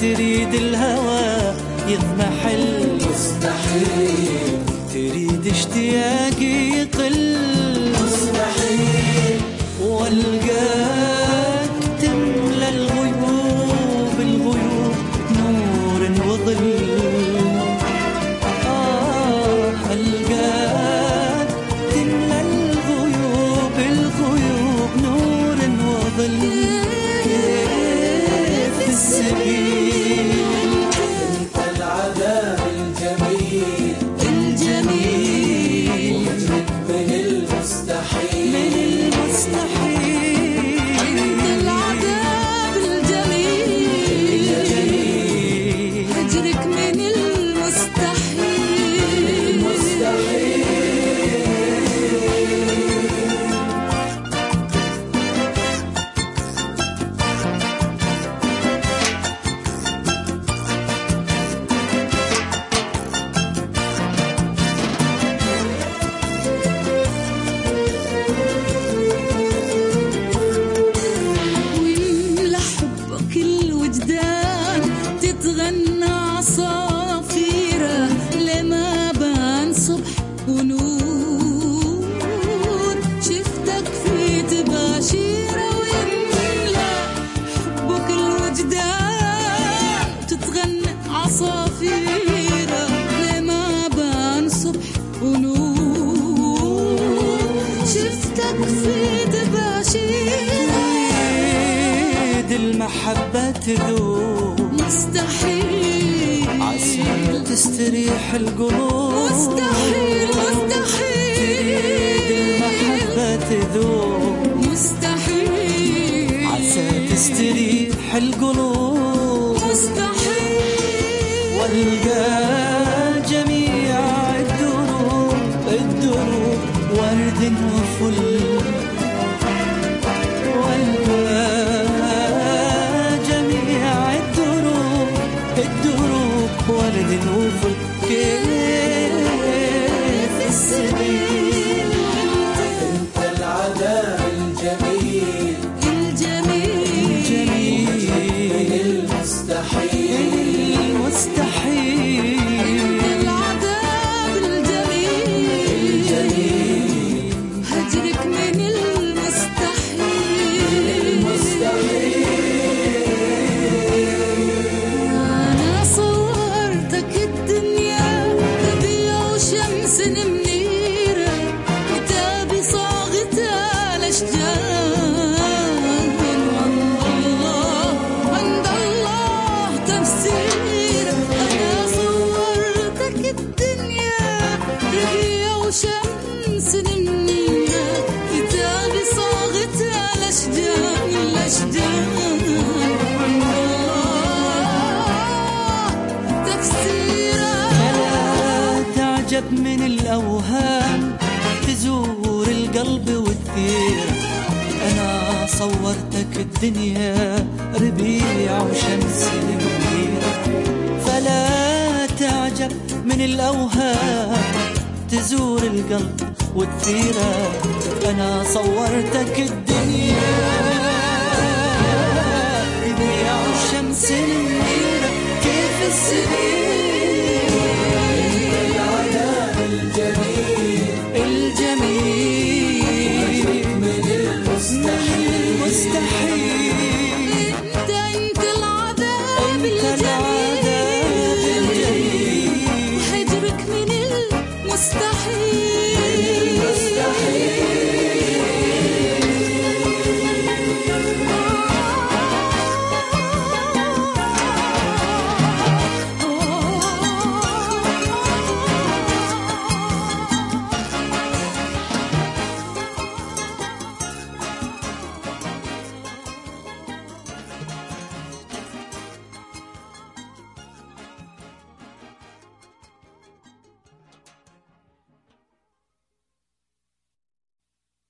تريد الهوى يضمحل مستحيل، تريد اشتياقي يقل مستحيل، والقاك تملى الغيوب الغيوب نور وظل. القاك تملى الغيوب الغيوب نور وظل. كيف السبيل انت العذاب الجميل الجميل من المستحيل، من المستحيل. انت العذاب الجميل هجرك من المستحيل. ويملى حبك الوجدان تتغنى عصافيره لما بان صبح ونور. شفتك في تباشيره ويملى حبك الوجدان تتغنى عصافيره لما بان صبح ونور. شفتك في تباشيره تريد المحبة تذوب مستحيل، عسى تستريح القلوب. مستحيل تريد مستحيل المحبة تذوب مستحيل عسى تستريح القلوب. مستحيل والقى جميع الدروب الدروب ورد وفل. والقى جميع الدروب الدروب ورد وفل. كيف السبيل انت العذاب الجميل الجميل من جميل المستحيل، مستحيل. العذاب الجميل هجرك من المستحيل. أنا صورتك الدنيا ربيع وشمس منيرة كتابي صاغت الأشجار. عند الله تفسيره. أنا صورتك الدنيا ربيع وشمس منيرة كتابي صاغت الأشجار الأشجار. عند الله تفسيره. فلا تعجب من الأوهام تزور القلب وتثير. أنا صورتك الدنيا ربيع وشمس منيرة. فلا تعجب من الأوهام تزور القلب وتثيره. أنا صورتك الدنيا ربيع وشمس منيرة. كيف السنين